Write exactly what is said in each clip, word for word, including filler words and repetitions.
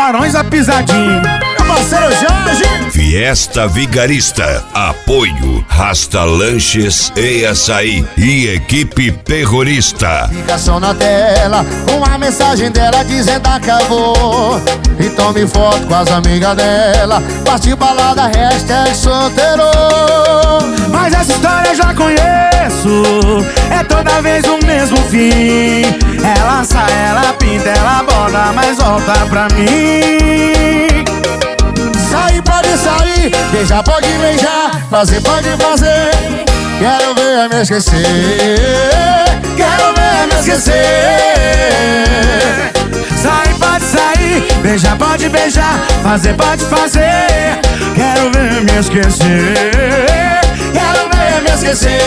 Barões da Pisadinha. Meu parceiro Jorge. Fiesta Vigarista, apoio Rasta Lanches e Açaí e equipe terrorista. Ligação na tela, uma mensagem dela dizendo acabou. E tome foto com as amigas dela, parte balada, hashtag solteiro. Mas essa história eu já conheço, é toda vez o mesmo fim. Ela sai, ela pinta, ela borda, mas volta pra mim. Sair pode sair, beijar pode beijar, fazer pode fazer. Quero ver me esquecer, quero ver me esquecer. Sair pode sair, beijar pode beijar, fazer pode fazer. Quero ver me esquecer, quero ver me esquecer.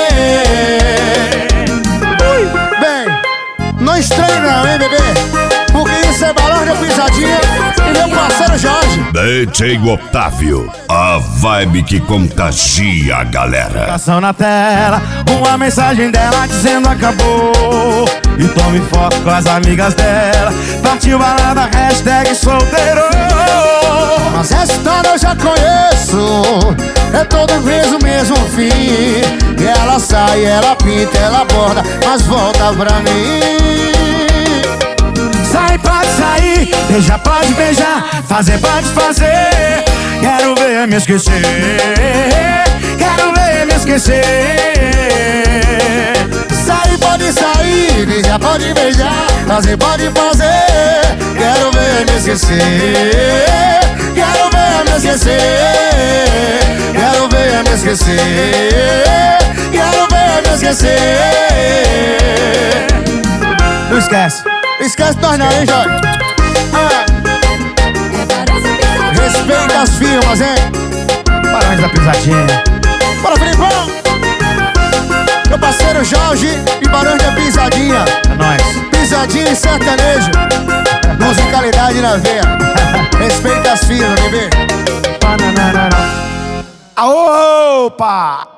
Ui. Bem, não estranho não, hein, bebê? Porque isso é Barões da Pisadinha e meu parceiro Jorge. D J Otávio, a vibe que contagia a galera. Ligação na tela, uma mensagem dela dizendo acabou. E tome foto com as amigas dela, partiu balada, hashtag solteiro. Mas essa história eu já conheço, é todo vez o mesmo fim. E ela sai, ela pinta, ela borda, mas volta pra mim. Sai pode sair, beijar pode beijar, fazer pode fazer. Quero ver me esquecer, quero ver me esquecer. Sair pode sair, beijar pode beijar, fazer pode fazer. Quero ver me esquecer, quero ver me esquecer. Quero ver me esquecer, quero ver me esquecer. Não esquece. Esquece nós não, hein, Jorge? Ah. Respeita as firmas, hein? Barões da Pisadinha. Bora, Filipão! Meu parceiro Jorge e Barões da Pisadinha. É nóis. Pisadinha e sertanejo. Musicalidade na veia. Respeita as firmas, bebê. Opa!